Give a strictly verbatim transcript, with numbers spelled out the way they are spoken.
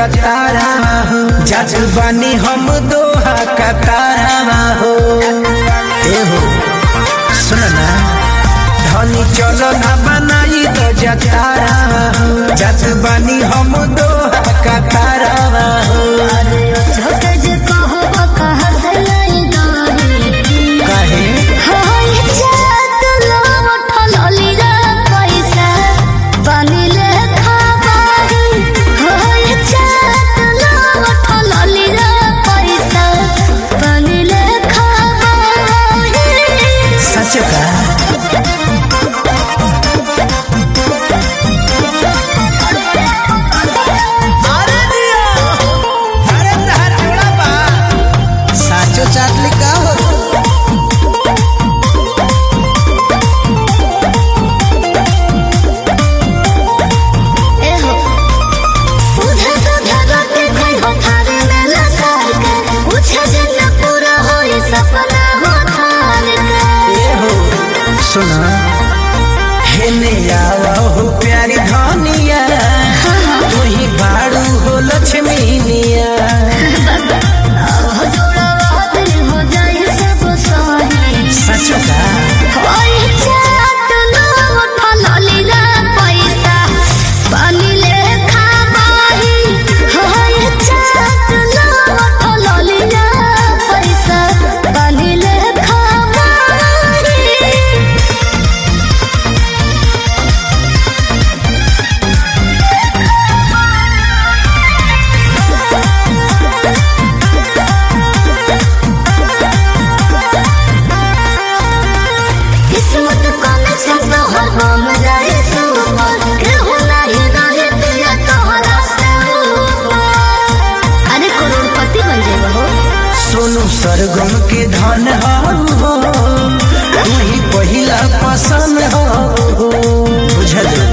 जतारा हो जज बनी हम दोहा कतारा हो ए हो सुन ना धनी चलो ना बनाई तो जतारा हो जज बनी हम दोहा कतारा हो सुना हेने आवा हो प्यारी धनिया तू ही बाड़ू हो लक्ष्मीनिया सच का सोनू सरगम के धन हो तू ही पहिला पसंद हो बुझल।